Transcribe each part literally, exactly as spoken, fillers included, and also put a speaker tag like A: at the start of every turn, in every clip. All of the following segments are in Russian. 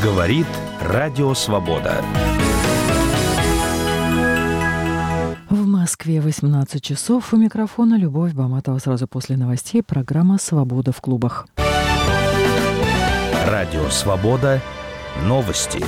A: Говорит Радио Свобода.
B: В Москве восемнадцать часов. У микрофона Любовь Баматова. Сразу после новостей программа «Свобода в клубах».
A: Радио Свобода. Новости.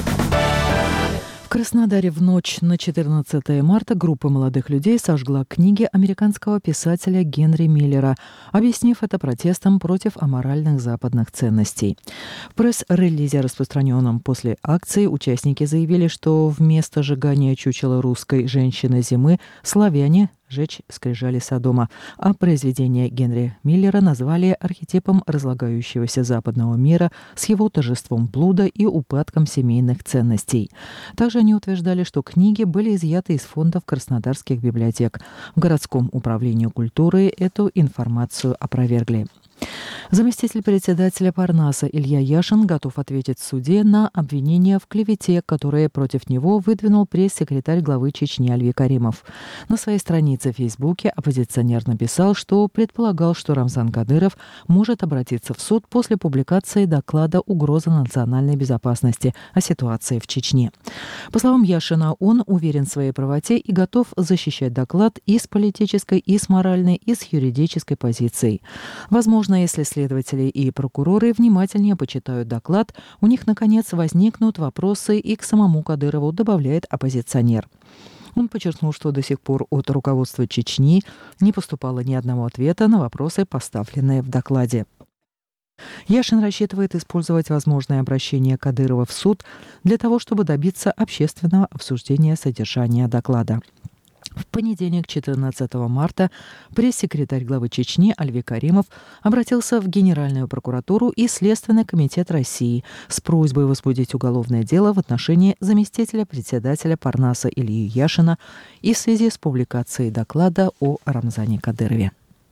B: В Краснодаре в ночь на четырнадцатое марта группа молодых людей сожгла книги американского писателя Генри Миллера, объяснив это протестом против аморальных западных ценностей. В пресс-релизе, распространенном после акции, участники заявили, что вместо сжигания чучела русской женщины зимы славяне «Жечь скрижали Содома», а произведение Генри Миллера назвали архетипом разлагающегося западного мира с его торжеством блуда и упадком семейных ценностей. Также они утверждали, что книги были изъяты из фондов краснодарских библиотек. В городском управлении культуры эту информацию опровергли. Заместитель председателя Парнаса Илья Яшин готов ответить в суде на обвинения в клевете, которые против него выдвинул пресс-секретарь главы Чечни Альви Каримов. На своей странице в Фейсбуке оппозиционер написал, что предполагал, что Рамзан Кадыров может обратиться в суд после публикации доклада «Угроза национальной безопасности» о ситуации в Чечне. По словам Яшина, он уверен в своей правоте и готов защищать доклад и с политической, и с моральной, и с юридической позицией. Возможно, если следователи и прокуроры внимательнее почитают доклад, у них, наконец, возникнут вопросы и к самому Кадырову, добавляет оппозиционер. Он подчеркнул, что до сих пор от руководства Чечни не поступало ни одного ответа на вопросы, поставленные в докладе. Яшин рассчитывает использовать возможное обращение Кадырова в суд для того, чтобы добиться общественного обсуждения содержания доклада. В понедельник, четырнадцатого марта, пресс-секретарь главы Чечни Альви Каримов обратился в Генеральную прокуратуру и Следственный комитет России с просьбой возбудить уголовное дело в отношении заместителя председателя Парнаса Ильи Яшина и в связи с публикацией доклада о Рамзане Кадырове.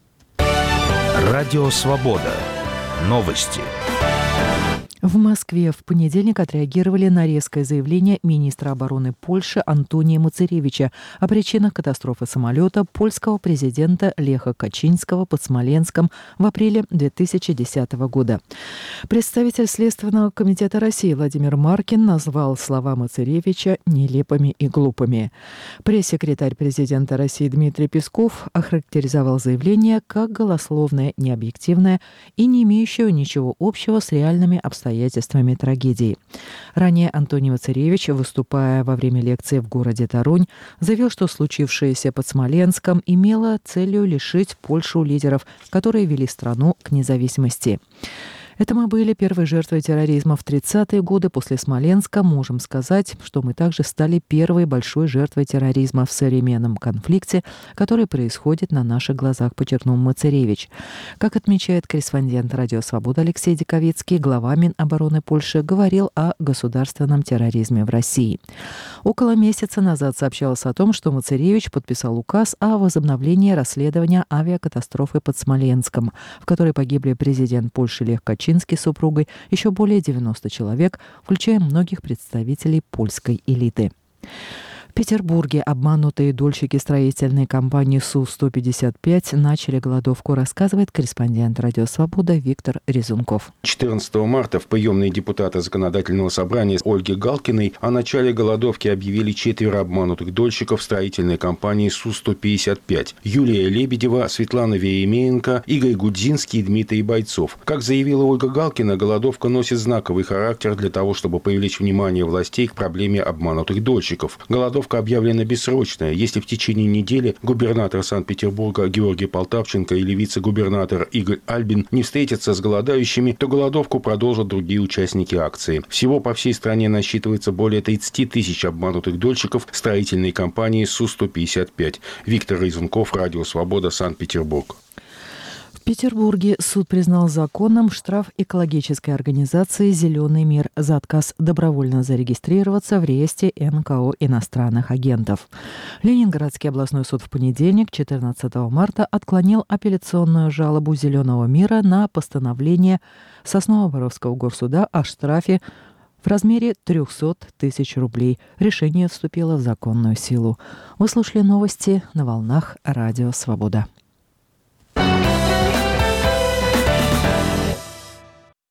A: Радио Свобода. Новости.
B: В Москве в понедельник отреагировали на резкое заявление министра обороны Польши Антония Мацеревича о причинах катастрофы самолета польского президента Леха Качинского под Смоленском в апреле две тысячи десятого года. Представитель Следственного комитета России Владимир Маркин назвал слова Мацеревича нелепыми и глупыми. Пресс-секретарь президента России Дмитрий Песков охарактеризовал заявление как голословное, необъективное и не имеющее ничего общего с реальными обстоятельствами. обстоятельствами трагедии. Ранее Антоний Мацеревич, выступая во время лекции в городе Торунь, заявил, что случившееся под Смоленском имело целью лишить Польшу лидеров, которые вели страну к независимости. Это мы были первой жертвой терроризма в тридцатые годы после Смоленска. Можем сказать, что мы также стали первой большой жертвой терроризма в современном конфликте, который происходит на наших глазах, подчеркнул Мацеревич. Как отмечает корреспондент «Радио Свобода» Алексей Диковицкий, глава Минобороны Польши говорил о государственном терроризме в России. Около месяца назад сообщалось о том, что Мацеревич подписал указ о возобновлении расследования авиакатастрофы под Смоленском, в которой погибли президент Польши Лех Качинский с супругой, еще более девяноста человек, включая многих представителей польской элиты. В Петербурге обманутые дольщики строительной компании Су сто пятьдесят пять начали голодовку, рассказывает корреспондент «Радио Свобода» Виктор Резунков.
C: четырнадцатого марта в приемной депутата Законодательного собрания Ольги Галкиной о начале голодовки объявили четверо обманутых дольщиков строительной компании Су сто пятьдесят пять. Юлия Лебедева, Светлана Веремеенко, Игорь Гудзинский и Дмитрий Бойцов. Как заявила Ольга Галкина, голодовка носит знаковый характер для того, чтобы привлечь внимание властей к проблеме обманутых дольщиков. Голодовка объявлена бессрочная. Если в течение недели губернатор Санкт-Петербурга Георгий Полтавченко или вице-губернатор Игорь Альбин не встретятся с голодающими, то голодовку продолжат другие участники акции. Всего по всей стране насчитывается более тридцати тысяч обманутых дольщиков строительной компании Су сто пятьдесят пять. Виктор Резунков, Радио Свобода, Санкт-Петербург.
B: В Петербурге суд признал законным штраф экологической организации «Зеленый мир» за отказ добровольно зарегистрироваться в реестре эн ка о иностранных агентов. Ленинградский областной суд в понедельник, четырнадцатого марта, отклонил апелляционную жалобу «Зеленого мира» на постановление Сосново-Боровского горсуда о штрафе в размере триста тысяч рублей. Решение вступило в законную силу. Вы слушали новости на волнах Радио Свобода.